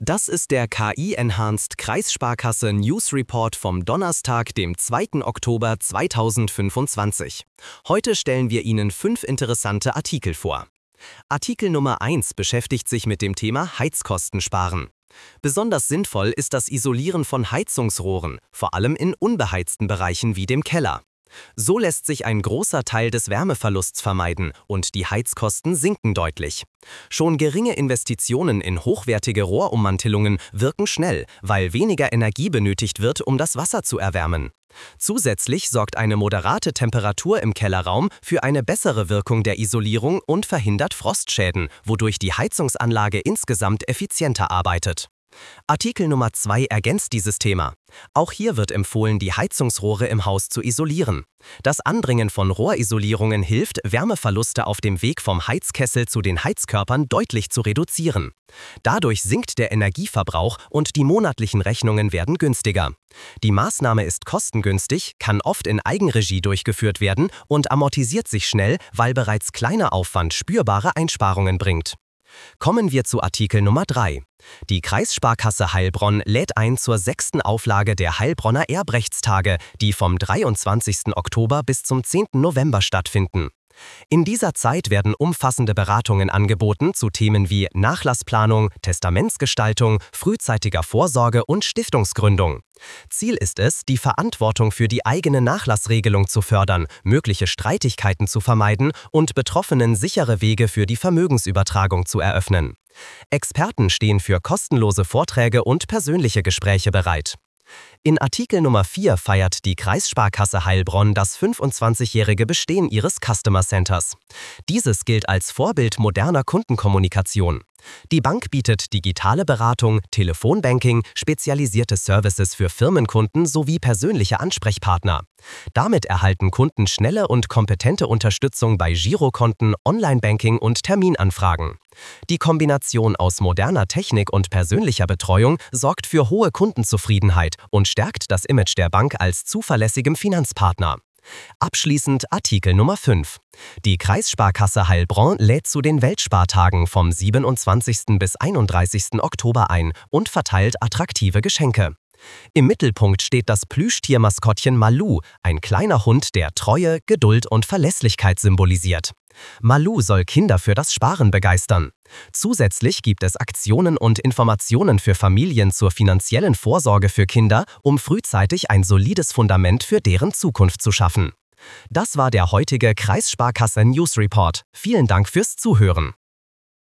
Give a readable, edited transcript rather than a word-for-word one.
Das ist der KI-Enhanced Kreissparkasse News Report vom Donnerstag, dem 2. Oktober 2025. Heute stellen wir Ihnen 5 interessante Artikel vor. Artikel Nummer 1 beschäftigt sich mit dem Thema Heizkosten sparen. Besonders sinnvoll ist das Isolieren von Heizungsrohren, vor allem in unbeheizten Bereichen wie dem Keller. So lässt sich ein großer Teil des Wärmeverlusts vermeiden und die Heizkosten sinken deutlich. Schon geringe Investitionen in hochwertige Rohrummantelungen wirken schnell, weil weniger Energie benötigt wird, um das Wasser zu erwärmen. Zusätzlich sorgt eine moderate Temperatur im Kellerraum für eine bessere Wirkung der Isolierung und verhindert Frostschäden, wodurch die Heizungsanlage insgesamt effizienter arbeitet. Artikel Nummer 2 ergänzt dieses Thema. Auch hier wird empfohlen, die Heizungsrohre im Haus zu isolieren. Das Andringen von Rohrisolierungen hilft, Wärmeverluste auf dem Weg vom Heizkessel zu den Heizkörpern deutlich zu reduzieren. Dadurch sinkt der Energieverbrauch und die monatlichen Rechnungen werden günstiger. Die Maßnahme ist kostengünstig, kann oft in Eigenregie durchgeführt werden und amortisiert sich schnell, weil bereits kleiner Aufwand spürbare Einsparungen bringt. Kommen wir zu Artikel Nummer 3. Die Kreissparkasse Heilbronn lädt ein zur 6. Auflage der Heilbronner Erbrechtstage, die vom 23. Oktober bis zum 10. November stattfinden. In dieser Zeit werden umfassende Beratungen angeboten zu Themen wie Nachlassplanung, Testamentsgestaltung, frühzeitiger Vorsorge und Stiftungsgründung. Ziel ist es, die Verantwortung für die eigene Nachlassregelung zu fördern, mögliche Streitigkeiten zu vermeiden und Betroffenen sichere Wege für die Vermögensübertragung zu eröffnen. Experten stehen für kostenlose Vorträge und persönliche Gespräche bereit. In Artikel Nummer 4 feiert die Kreissparkasse Heilbronn das 25-jährige Bestehen ihres Customer Centers. Dieses gilt als Vorbild moderner Kundenkommunikation. Die Bank bietet digitale Beratung, Telefonbanking, spezialisierte Services für Firmenkunden sowie persönliche Ansprechpartner. Damit erhalten Kunden schnelle und kompetente Unterstützung bei Girokonten, Online-Banking und Terminanfragen. Die Kombination aus moderner Technik und persönlicher Betreuung sorgt für hohe Kundenzufriedenheit und stärkt das Image der Bank als zuverlässigem Finanzpartner. Abschließend Artikel Nummer 5. Die Kreissparkasse Heilbronn lädt zu den Weltspartagen vom 27. bis 31. Oktober ein und verteilt attraktive Geschenke. Im Mittelpunkt steht das Plüschtiermaskottchen Malu, ein kleiner Hund, der Treue, Geduld und Verlässlichkeit symbolisiert. Malu soll Kinder für das Sparen begeistern. Zusätzlich gibt es Aktionen und Informationen für Familien zur finanziellen Vorsorge für Kinder, um frühzeitig ein solides Fundament für deren Zukunft zu schaffen. Das war der heutige Kreissparkasse News Report. Vielen Dank fürs Zuhören.